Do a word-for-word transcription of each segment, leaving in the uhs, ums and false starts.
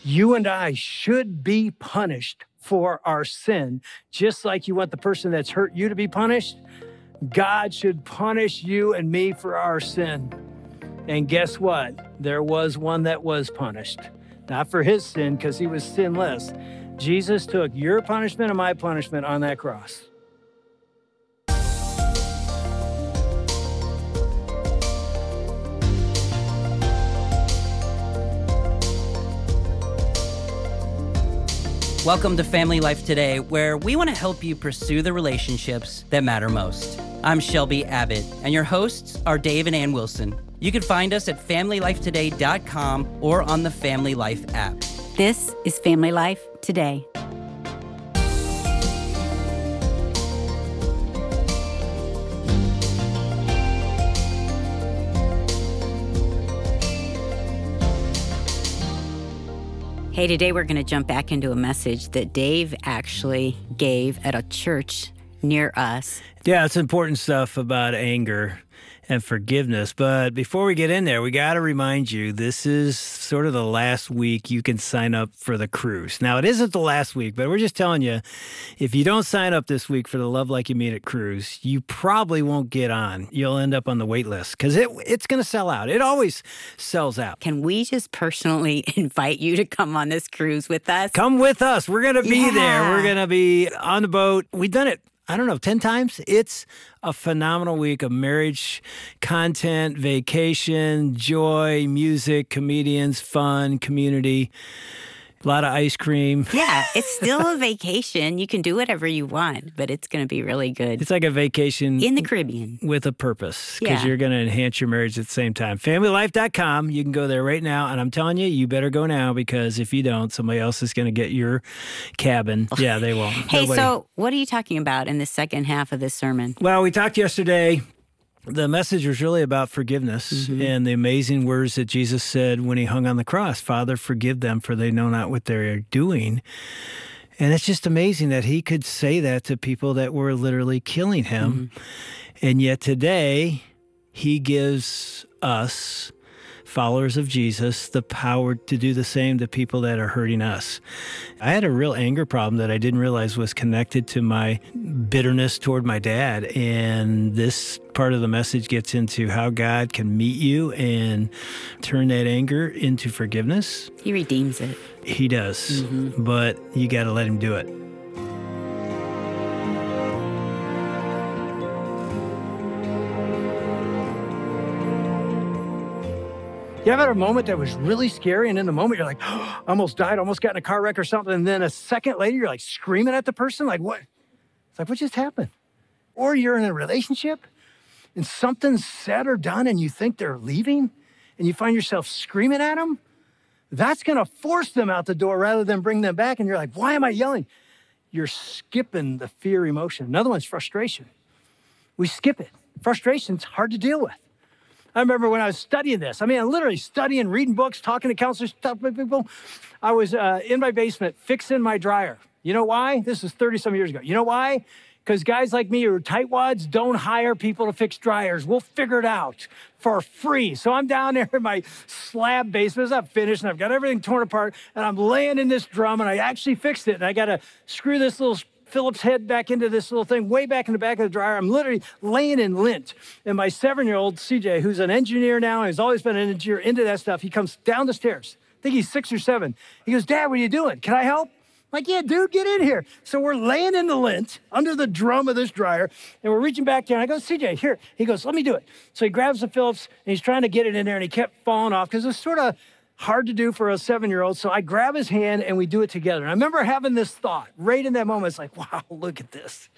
You and I should be punished for our sin, just like you want the person that's hurt you to be punished. God should punish you and me for our sin. And guess what? There was one that was punished. Not for his sin, because he was sinless. Jesus took your punishment and my punishment on that cross. Welcome to Family Life Today, where we want to help you pursue the relationships that matter most. I'm Shelby Abbott, and your hosts are Dave and Ann Wilson. You can find us at family life today dot com or on the Family Life app. This is Family Life Today. Hey, today we're going to jump back into a message that Dave actually gave at a church near us. Yeah, it's important stuff about anger and forgiveness. But before we get in there, we got to remind you, this is sort of the last week you can sign up for the cruise. Now, it isn't the last week, but we're just telling you, if you don't sign up this week for the Love Like You Mean It cruise, you probably won't get on. You'll end up on the wait list because it, it's going to sell out. It always sells out. Can we just personally invite you to come on this cruise with us? Come with us. We're going to be Yeah. there. We're going to be on the boat. We've done it, I don't know, ten times. It's a phenomenal week of marriage, content, vacation, joy, music, comedians, fun, community, a lot of ice cream. Yeah, it's still a vacation. You can do whatever you want, but it's going to be really good. It's like a vacation In the Caribbean. with a purpose, because Yeah. you're going to enhance your marriage at the same time. family life dot com. You can go there right now. And I'm telling you, you better go now, because if you don't, somebody else is going to get your cabin. Yeah, they won't. Hey, Nobody- so what are you talking about in the second half of this sermon? Well, we talked yesterday. The message was really about forgiveness Mm-hmm. and the amazing words that Jesus said when he hung on the cross. Father, forgive them, for they know not what they're doing. And it's just amazing that he could say that to people that were literally killing him. Mm-hmm. And yet today, he gives us, followers of Jesus, the power to do the same to people that are hurting us. I had a real anger problem that I didn't realize was connected to my bitterness toward my dad. And this part of the message gets into how God can meet you and turn that anger into forgiveness. He redeems it. He does, but you got to let him do it. You ever had a moment that was really scary, and in the moment you're like, oh, I almost died, almost got in a car wreck or something, and then a second later you're like screaming at the person, like what? It's like, what just happened? Or you're in a relationship and something's said or done and you think they're leaving and you find yourself screaming at them. That's gonna force them out the door rather than bring them back, and you're like, why am I yelling? You're skipping the fear emotion. Another one's frustration. We skip it. Frustration's hard to deal with. I remember when I was studying this, I mean, I'm literally studying, reading books, talking to counselors, talking to people. I was uh, in my basement fixing my dryer. You know why? This was thirty some years ago. You know why? Because guys like me who are tightwads don't hire people to fix dryers. We'll figure it out for free. So I'm down there in my slab basement. It's not finished, and I've got everything torn apart, and I'm laying in this drum, and I actually fixed it, and I got to screw this little Phillips head back into this little thing way back in the back of the dryer. I'm literally laying in lint. And my seven-year-old C J, who's an engineer now and has always been an engineer into that stuff, he comes down the stairs. I think he's six or seven. He goes, Dad, what are you doing? Can I help? I'm like, yeah, dude, get in here. So we're laying in the lint under the drum of this dryer, and we're reaching back there. And I go, C J, here. He goes, let me do it. So he grabs the Phillips, and he's trying to get it in there, and he kept falling off because it's sort of hard to do for a seven-year-old. So I grab his hand, and we do it together. And I remember having this thought right in that moment. It's like, wow, look at this.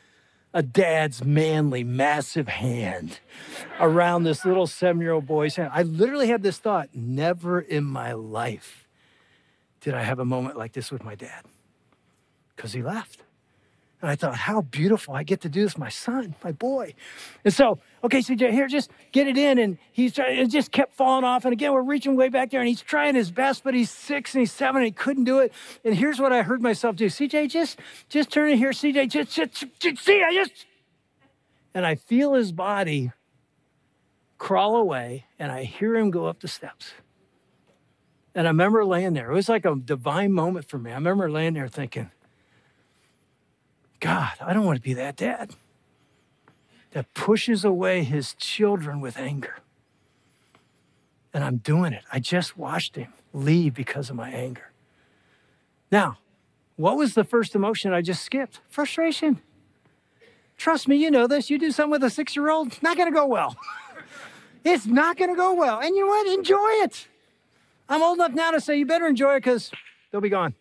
A dad's manly, massive hand around this little seven-year-old boy's hand. I literally had this thought, never in my life did I have a moment like this with my dad, because he left. And I thought, how beautiful. I get to do this with my son, my boy. And so, okay, C J, here, just get it in. And he's trying, it just kept falling off. And again, we're reaching way back there, and he's trying his best, but he's six and he's seven and he couldn't do it. And here's what I heard myself do. C J, just, just turn in here. C J, just, just, just, see, I just. And I feel his body crawl away, and I hear him go up the steps. And I remember laying there. It was like a divine moment for me. I remember laying there thinking, God, I don't want to be that dad that pushes away his children with anger. And I'm doing it. I just watched him leave because of my anger. Now, what was the first emotion I just skipped? Frustration. Trust me, you know this. You do something with a six-year-old, not going to go well. It's not going to go well. And you know what? Enjoy it. I'm old enough now to say you better enjoy it because they'll be gone.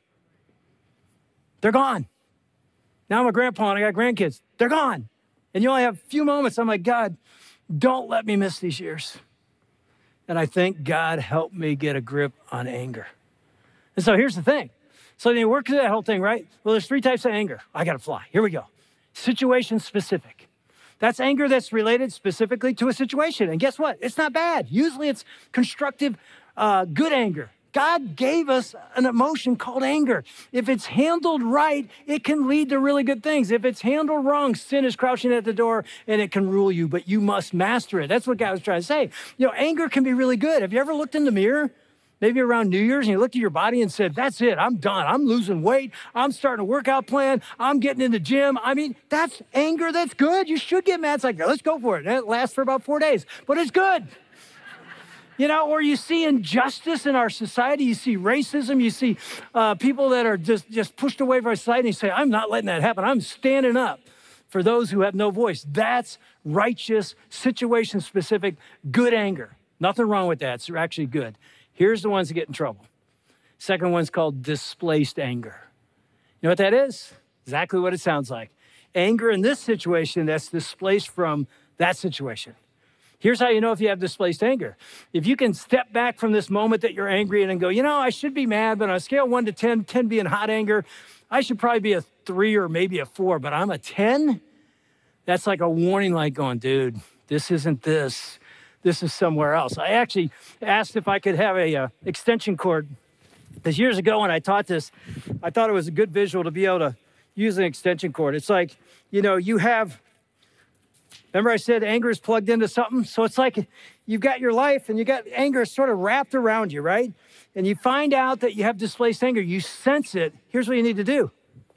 They're gone. Now I'm a grandpa and I got grandkids. They're gone. And you only have a few moments. I'm like, God, don't let me miss these years. And I think God helped me get a grip on anger. And so here's the thing. So you work through that whole thing, right? Well, there's three types of anger. I got to fly. Here we go. Situation specific. That's anger that's related specifically to a situation. And guess what? It's not bad. Usually it's constructive, uh, good anger. God gave us an emotion called anger. If it's handled right, it can lead to really good things. If it's handled wrong, sin is crouching at the door and it can rule you, but you must master it. That's what God was trying to say. You know, anger can be really good. Have you ever looked in the mirror? Maybe around New Year's and you looked at your body and said, that's it, I'm done. I'm losing weight. I'm starting a workout plan. I'm getting in the gym. I mean, that's anger. That's good. You should get mad. It's like, let's go for it. And it lasts for about four days, but it's good. You know, or you see injustice in our society. You see racism. You see uh, people that are just, just pushed away from our society. And you say, I'm not letting that happen. I'm standing up for those who have no voice. That's righteous, situation-specific, good anger. Nothing wrong with that. It's actually good. Here's the ones that get in trouble. Second one's called displaced anger. You know what that is? Exactly what it sounds like. Anger in this situation that's displaced from that situation. Here's how you know if you have displaced anger. If you can step back from this moment that you're angry and go, you know, I should be mad, but on a scale of one to ten, ten being hot anger, I should probably be a three or maybe a four, but I'm a ten. That's like a warning light going, dude, this isn't this. This is somewhere else. I actually asked if I could have a uh, extension cord, because years ago when I taught this, I thought it was a good visual to be able to use an extension cord. It's like, you know, you have, remember I said anger is plugged into something? So it's like you've got your life and you got anger sort of wrapped around you, right? And you find out that you have displaced anger. You sense it. Here's what you need to do.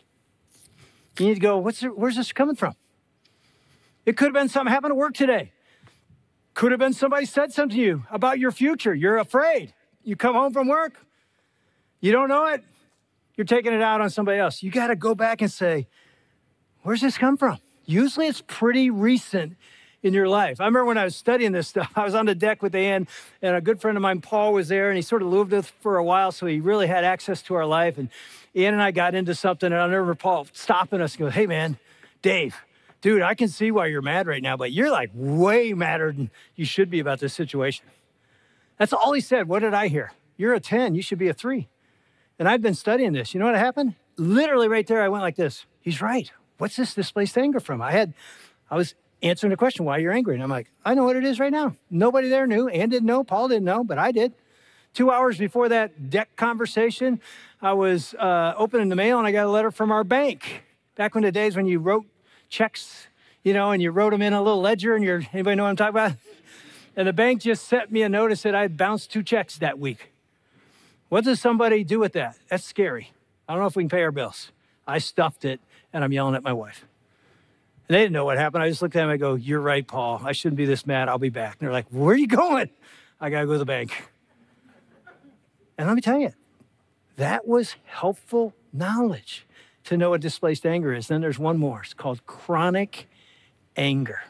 You need to go, What's there, where's this coming from? It could have been something happened at work today. Could have been somebody said something to you about your future. You're afraid. You come home from work. You don't know it. You're taking it out on somebody else. You got to go back and say, where's this come from? Usually it's pretty recent in your life. I remember when I was studying this stuff, I was on the deck with Ann, and a good friend of mine, Paul, was there, and he sort of lived with us for a while, so he really had access to our life. And Ann and I got into something, and I remember Paul stopping us and go, hey, man, Dave, dude, I can see why you're mad right now, but you're like way madder than you should be about this situation. That's all he said. What did I hear? You're a ten. You should be a three. And I've been studying this. You know what happened? Literally right there, I went like this. He's right. What's this displaced anger from? I had, I was answering the question, why you're angry. And I'm like, I know what it is right now. Nobody there knew. Ann didn't know. Paul didn't know, but I did. Two hours before that deck conversation, I was uh, opening the mail and I got a letter from our bank. Back in the days when you wrote checks, you know, and you wrote them in a little ledger and you're, anybody know what I'm talking about? And the bank just sent me a notice that I'd bounced two checks that week. What does somebody do with that? That's scary. I don't know if we can pay our bills. I stuffed it and I'm yelling at my wife. And they didn't know what happened. I just looked at them and I go, you're right, Paul. I shouldn't be this mad. I'll be back. And they're like, where are you going? I got to go to the bank. And let me tell you, that was helpful knowledge to know what displaced anger is. Then there's one more. It's called chronic anger.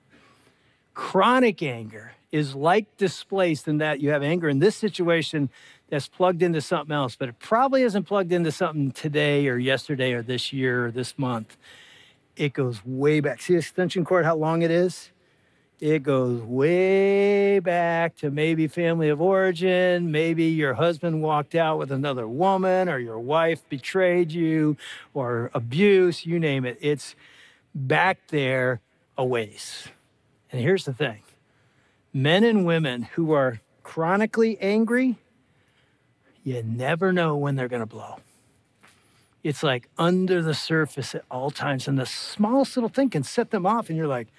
Chronic anger is like displaced in that you have anger in this situation that's plugged into something else, but it probably isn't plugged into something today or yesterday or this year or this month. It goes way back. See the extension cord, how long it is? It goes way back to maybe family of origin. Maybe your husband walked out with another woman, or your wife betrayed you, or abuse, you name it. It's back there a ways. And here's the thing. Men and women who are chronically angry, you never know when they're going to blow. It's like under the surface at all times. And the smallest little thing can set them off. And you're like,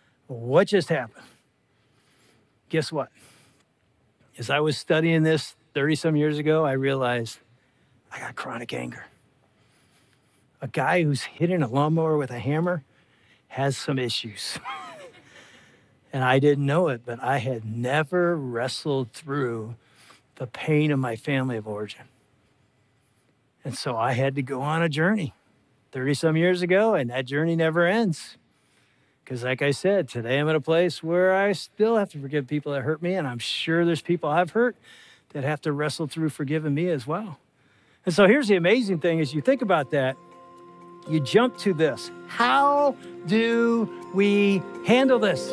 what just happened? Guess what? As I was studying this thirty some years ago, I realized I got chronic anger. A guy who's hitting a lawnmower with a hammer has some issues. And I didn't know it, but I had never wrestled through the pain of my family of origin. And so I had to go on a journey thirty some years ago, and that journey never ends. Because like I said, today I'm at a place where I still have to forgive people that hurt me, and I'm sure there's people I've hurt that have to wrestle through forgiving me as well. And so here's the amazing thing, as you think about that, you jump to this. How do we handle this?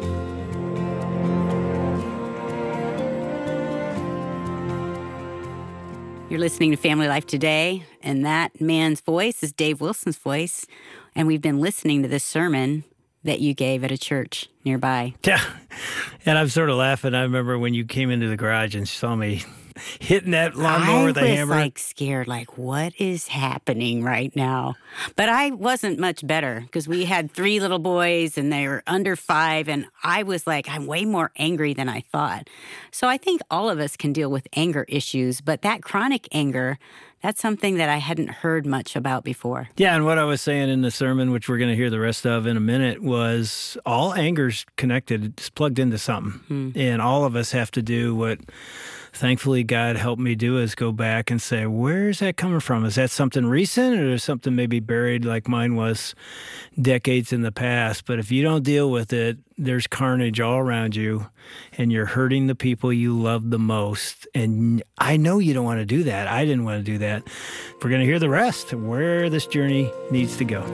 You're listening to Family Life Today, and that man's voice is Dave Wilson's voice. And we've been listening to this sermon that you gave at a church nearby. Yeah, and I'm sort of laughing. I remember when you came into the garage and saw me hitting that lawnmower with a hammer. I was like scared, like, what is happening right now? But I wasn't much better because we had three little boys and they were under five. And I was like, I'm way more angry than I thought. So I think all of us can deal with anger issues, but that chronic anger, that's something that I hadn't heard much about before. Yeah, and what I was saying in the sermon, which we're going to hear the rest of in a minute, was all anger's connected. It's plugged into something. Hmm. And all of us have to do what thankfully God helped me do, is go back and say, where's that coming from? Is that something recent, or is something maybe buried like mine was decades in the past? But if you don't deal with it, there's carnage all around you, and you're hurting the people you love the most. And I know you don't want to do that. I didn't want to do that. We're going to hear the rest, where this journey needs to go.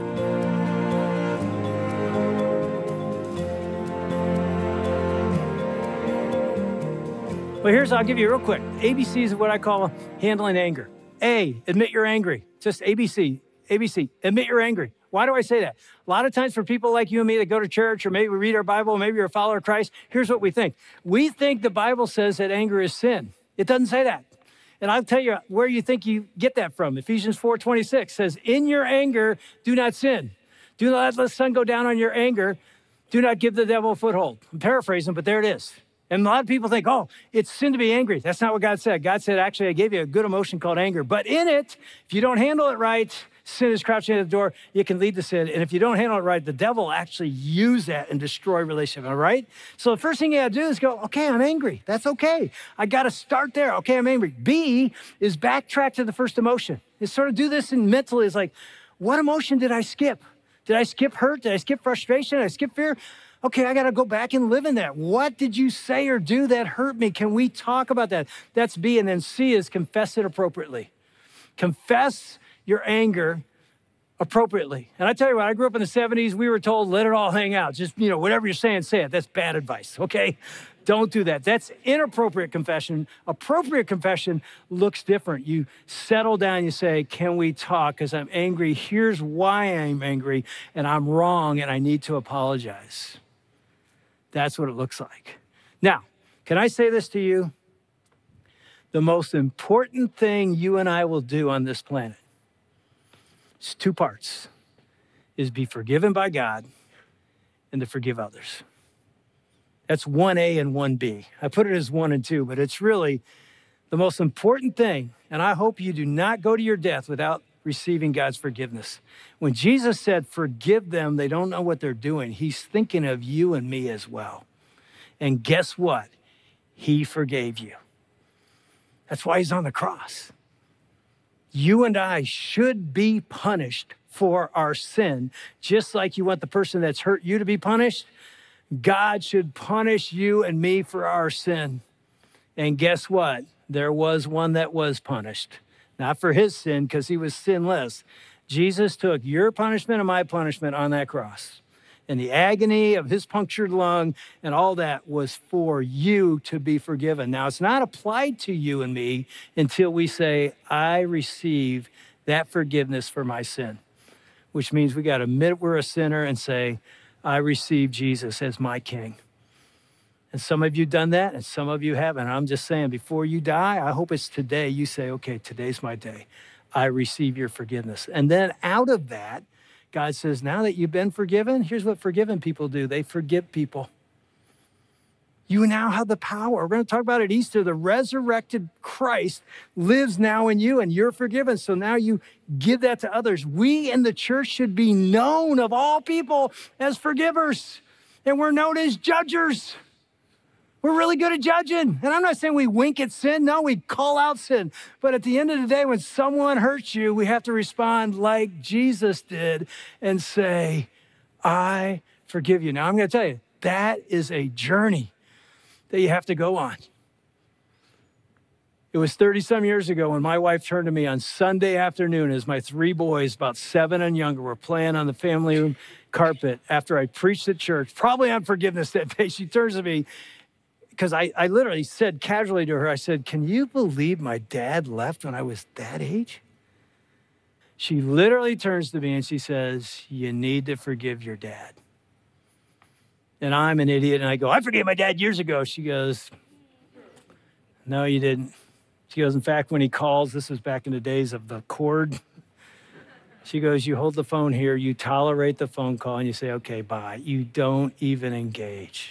Well, here's, I'll give you real quick. A B Cs of what I call handling anger. A, admit you're angry. Just A B C. A B C, admit you're angry. Why do I say that? A lot of times for people like you and me that go to church, or maybe we read our Bible, maybe you're a follower of Christ, here's what we think. We think the Bible says that anger is sin. It doesn't say that. And I'll tell you where you think you get that from. Ephesians four twenty-six says, in your anger, do not sin. Do not let the sun go down on your anger. Do not give the devil a foothold. I'm paraphrasing, but there it is. And a lot of people think, oh, it's sin to be angry. That's not what God said. God said, actually, I gave you a good emotion called anger. But in it, if you don't handle it right, sin is crouching at the door. It can lead to sin. And if you don't handle it right, the devil will actually use that and destroy relationship, all right? So the first thing you got to do is go, okay, I'm angry. That's okay. I got to start there. Okay, I'm angry. B is backtrack to the first emotion. Is sort of do this in mentally. It's like, what emotion did I skip? Did I skip hurt? Did I skip frustration? Did I skip fear? Okay, I got to go back and live in that. What did you say or do that hurt me? Can we talk about that? That's B. And then C is confess it appropriately. Confess your anger appropriately. And I tell you what, I grew up in the seventies. We were told, let it all hang out. Just, you know, whatever you're saying, say it. That's bad advice, okay? Don't do that. That's inappropriate confession. Appropriate confession looks different. You settle down, you say, can we talk? Because I'm angry. Here's why I'm angry, and I'm wrong, and I need to apologize. That's what it looks like. Now, can I say this to you? The most important thing you and I will do on this planet, it's two parts, is be forgiven by God and to forgive others. That's one A and one B. I put it as one and two, but it's really the most important thing, and I hope you do not go to your death without receiving God's forgiveness. When Jesus said, forgive them, they don't know what they're doing, he's thinking of you and me as well. And guess what? He forgave you. That's why he's on the cross. You and I should be punished for our sin, just like you want the person that's hurt you to be punished. God should punish you and me for our sin. And guess what? There was one that was punished. Not for his sin, because he was sinless. Jesus took your punishment and my punishment on that cross. And the agony of his punctured lung and all that was for you to be forgiven. Now, it's not applied to you and me until we say, I receive that forgiveness for my sin, which means we got to admit we're a sinner and say, I receive Jesus as my king. And some of you done that, and some of you haven't. I'm just saying, before you die, I hope it's today you say, okay, today's my day. I receive your forgiveness. And then out of that, God says, now that you've been forgiven, here's what forgiven people do. They forgive people. You now have the power. We're going to talk about at Easter. The resurrected Christ lives now in you, and you're forgiven. So now you give that to others. We in the church should be known of all people as forgivers, and we're known as judgers. We're really good at judging. And I'm not saying we wink at sin. No, we call out sin. But at the end of the day, when someone hurts you, we have to respond like Jesus did and say, I forgive you. Now, I'm going to tell you, that is a journey that you have to go on. It was thirty some years ago when my wife turned to me on Sunday afternoon as my three boys, about seven and younger, were playing on the family room carpet after I preached at church, probably on forgiveness that day. She turns to me because I, I literally said casually to her, I said, can you believe my dad left when I was that age? She literally turns to me and she says, you need to forgive your dad. And I'm an idiot. And I go, I forgave my dad years ago. She goes, no, you didn't. She goes, in fact, when he calls, this was back in the days of the cord. She goes, you hold the phone here, you tolerate the phone call, and you say, okay, bye. You don't even engage.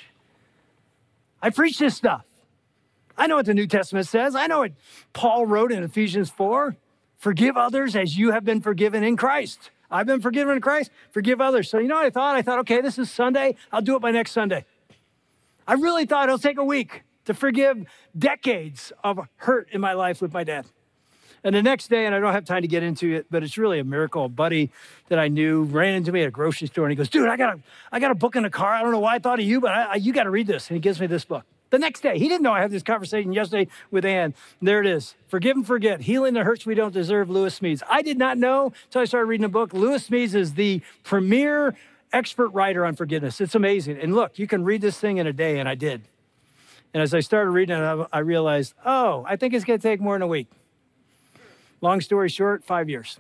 I preach this stuff. I know what the New Testament says. I know what Paul wrote in Ephesians four. Forgive others as you have been forgiven in Christ. I've been forgiven in Christ, forgive others. So you know what I thought? I thought, okay, this is Sunday. I'll do it by next Sunday. I really thought it'll take a week to forgive decades of hurt in my life with my dad. And the next day, and I don't have time to get into it, but it's really a miracle. A buddy that I knew ran into me at a grocery store and he goes, dude, I got a, I got a book in the car. I don't know why I thought of you, but I, I, you got to read this. And he gives me this book. The next day, he didn't know I had this conversation yesterday with Ann. There it is. Forgive and Forget, Healing the Hurts We Don't Deserve, Lewis Smedes. I did not know until I started reading the book. Lewis Smedes is the premier expert writer on forgiveness. It's amazing. And look, you can read this thing in a day, and I did. And as I started reading it, I realized, oh, I think it's going to take more than a week. Long story short, five years.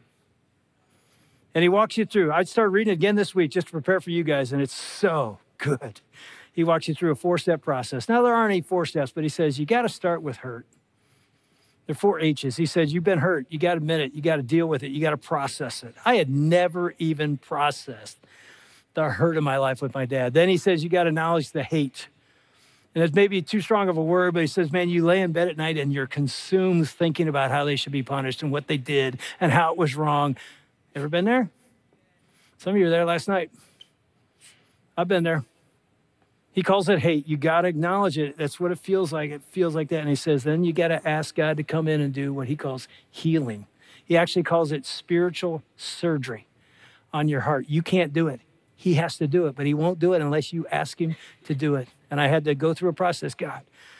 And he walks you through. I'd start reading it again this week just to prepare for you guys, and it's so good. He walks you through a four-step process. Now, there aren't any four steps, but he says, you got to start with hurt. There are four H's. He says, you've been hurt. You got to admit it. You got to deal with it. You got to process it. I had never even processed the hurt in my life with my dad. Then he says, you got to acknowledge the hate. And it's maybe too strong of a word, but he says, man, you lay in bed at night and you're consumed thinking about how they should be punished and what they did and how it was wrong. Ever been there? Some of you were there last night. I've been there. He calls it hate. You got to acknowledge it. That's what it feels like. It feels like that. And he says, then you got to ask God to come in and do what he calls healing. He actually calls it spiritual surgery on your heart. You can't do it. He has to do it, but he won't do it unless you ask him to do it. And I had to go through a process. God,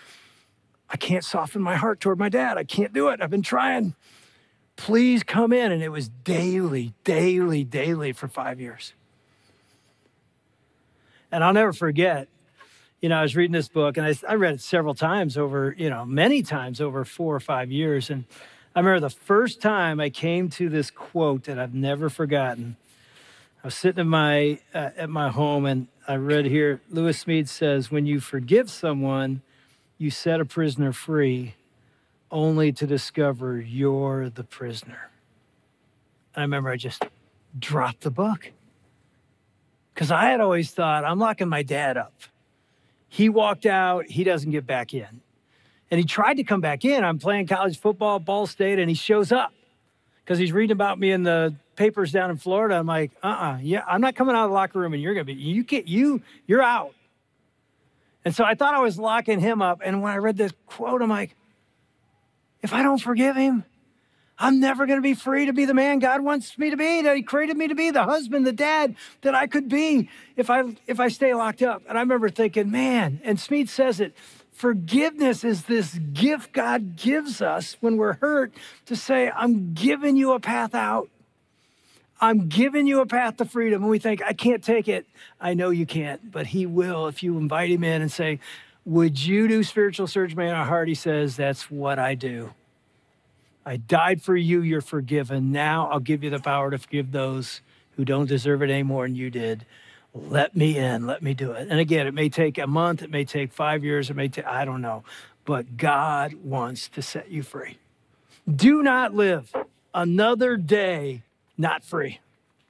I can't soften my heart toward my dad. I can't do it. I've been trying. Please come in. And it was daily, daily, daily for five years. And I'll never forget, you know, I was reading this book and I, I read it several times over, you know, many times over four or five years. And I remember the first time I came to this quote that I've never forgotten. I was sitting in my, uh, at my home and I read here, Lewis Smedes says, when you forgive someone, you set a prisoner free only to discover you're the prisoner. And I remember I just dropped the book because I had always thought, I'm locking my dad up. He walked out, he doesn't get back in. And he tried to come back in. I'm playing college football, Ball State, and he shows up because he's reading about me in the papers down in Florida. I'm like, uh-uh, yeah, I'm not coming out of the locker room and you're going to be, you get, you, you're out. And so I thought I was locking him up. And when I read this quote, I'm like, if I don't forgive him, I'm never going to be free to be the man God wants me to be, that he created me to be, the husband, the dad that I could be if I, if I stay locked up. And I remember thinking, man, and Smedes says it, forgiveness is this gift God gives us when we're hurt to say, I'm giving you a path out. I'm giving you a path to freedom. And we think, I can't take it. I know you can't, but he will if you invite him in and say, would you do spiritual surgery on our heart? He says, that's what I do. I died for you. You're forgiven. Now I'll give you the power to forgive those who don't deserve it any more than you did. Let me in. Let me do it. And again, it may take a month. It may take five years. It may take, I don't know. But God wants to set you free. Do not live another day not free.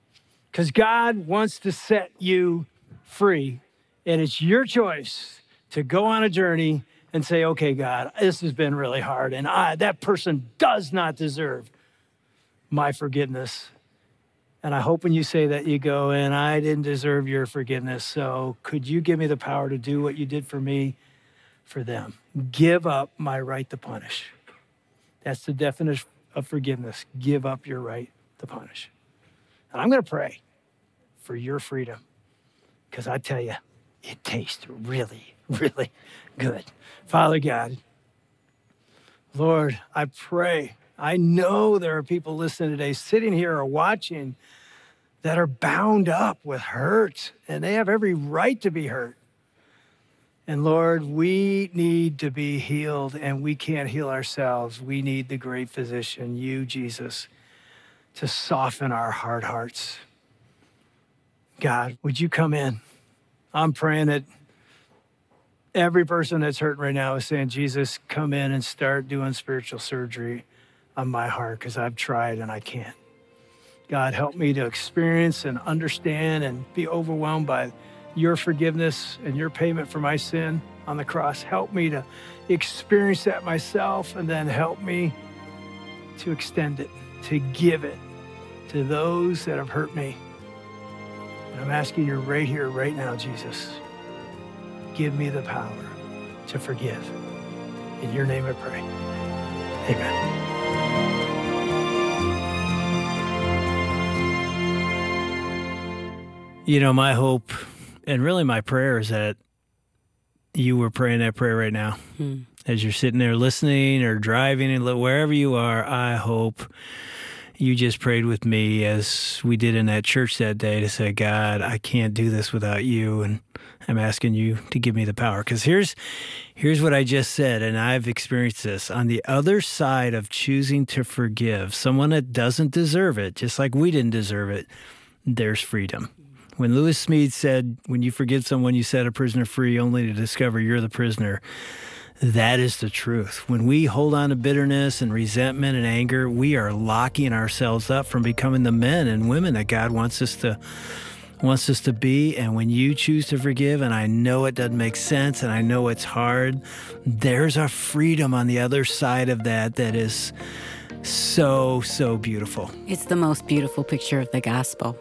Because God wants to set you free. And it's your choice to go on a journey and say, okay, God, this has been really hard, and I, that person does not deserve my forgiveness. And I hope when you say that, you go, and I didn't deserve your forgiveness, so could you give me the power to do what you did for me, for them? Give up my right to punish. That's the definition of forgiveness. Give up your right to punish. And I'm going to pray for your freedom, because I tell you, it tastes really, really good. Father God, Lord, I pray. I know there are people listening today, sitting here or watching, that are bound up with hurt, and they have every right to be hurt. And Lord, we need to be healed, and we can't heal ourselves. We need the great physician, you, Jesus, to soften our hard hearts. God, would you come in? I'm praying that every person that's hurting right now is saying, Jesus, come in and start doing spiritual surgery on my heart, because I've tried and I can't. God, help me to experience and understand and be overwhelmed by your forgiveness and your payment for my sin on the cross. Help me to experience that myself, and then help me to extend it, to give it to those that have hurt me. And I'm asking you right here, right now, Jesus, give me the power to forgive. In your name I pray. Amen. You know, my hope and really my prayer is that you were praying that prayer right now. Hmm. As you're sitting there listening or driving and wherever you are, I hope you just prayed with me as we did in that church that day to say, God, I can't do this without you, and I'm asking you to give me the power. Because here's, here's what I just said, and I've experienced this. On the other side of choosing to forgive someone that doesn't deserve it, just like we didn't deserve it, there's freedom. When Lewis Smead said, when you forgive someone, you set a prisoner free only to discover you're the prisoner, that is the truth. When we hold on to bitterness and resentment and anger, we are locking ourselves up from becoming the men and women that God wants us to wants us to be. And when you choose to forgive, and I know it doesn't make sense and I know it's hard, there's a freedom on the other side of that that is so, so beautiful. It's the most beautiful picture of the gospel.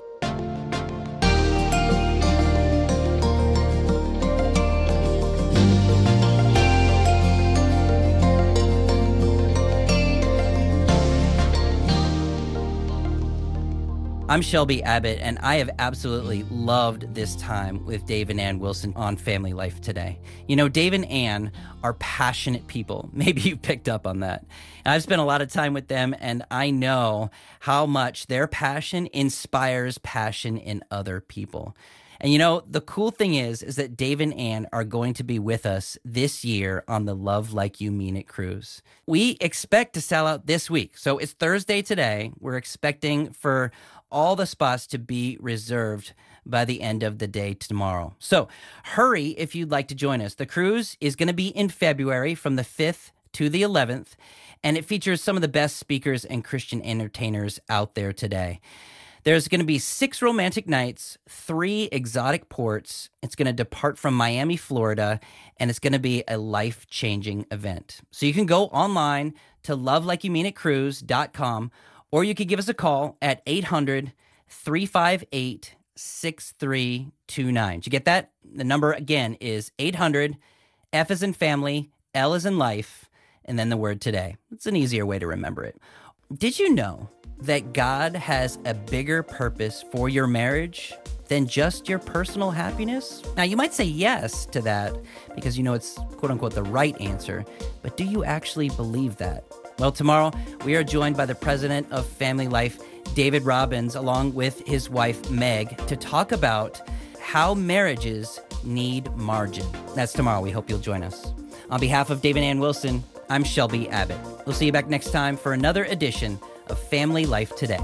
I'm Shelby Abbott, and I have absolutely loved this time with Dave and Ann Wilson on Family Life Today. You know, Dave and Ann are passionate people. Maybe you picked up on that. And I've spent a lot of time with them, and I know how much their passion inspires passion in other people. And you know, the cool thing is, is that Dave and Ann are going to be with us this year on the Love Like You Mean It cruise. We expect to sell out this week. So it's Thursday today. We're expecting for all the spots to be reserved by the end of the day tomorrow. So hurry if you'd like to join us. The cruise is going to be in February from the fifth to the eleventh, and it features some of the best speakers and Christian entertainers out there today. There's going to be six romantic nights, three exotic ports. It's going to depart from Miami, Florida, and it's going to be a life-changing event. So you can go online to love like you mean it cruise dot com, or you could give us a call at eight hundred, three five eight, six three two nine. Did you get that? The number again is eight hundred, F as in family, L as in life, and then the word today. It's an easier way to remember it. Did you know that God has a bigger purpose for your marriage than just your personal happiness? Now, you might say yes to that because you know it's quote-unquote the right answer, but do you actually believe that? Well, tomorrow we are joined by the president of Family Life, David Robbins, along with his wife, Meg, to talk about how marriages need margin. That's tomorrow. We hope you'll join us. On behalf of Dave and Ann Wilson, I'm Shelby Abbott. We'll see you back next time for another edition of Family Life Today.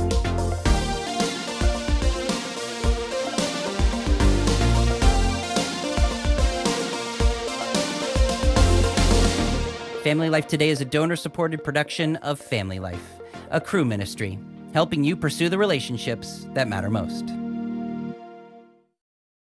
Family Life Today is a donor-supported production of Family Life, a Cru ministry, helping you pursue the relationships that matter most.